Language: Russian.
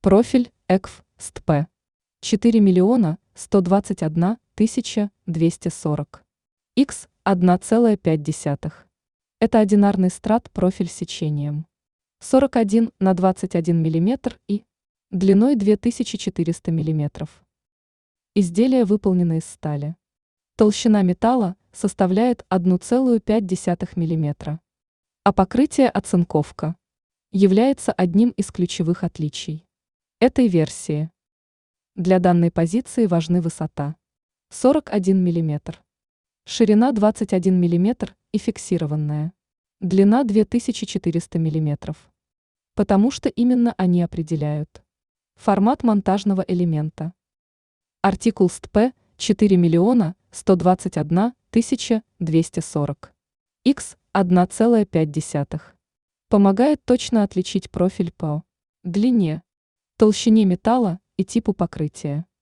Профиль ЭКФ СТП 4 миллиона 121 тысяча 240. Х 1,5. Это одинарный страт-профиль с сечением 41 на 21 мм и длиной 2400 мм. Изделие выполнено из стали. Толщина металла составляет 1,5 мм. А покрытие оцинковка является одним из ключевых отличий этой версии. Для данной позиции важны высота 41 мм, ширина 21 мм и фиксированная длина 2400 мм, потому что именно они определяют формат монтажного элемента. Артикул СТП 4 миллиона 121 тысяча 240. Х 1,5. Помогает точно отличить профиль по длине, толщине металла и типу покрытия.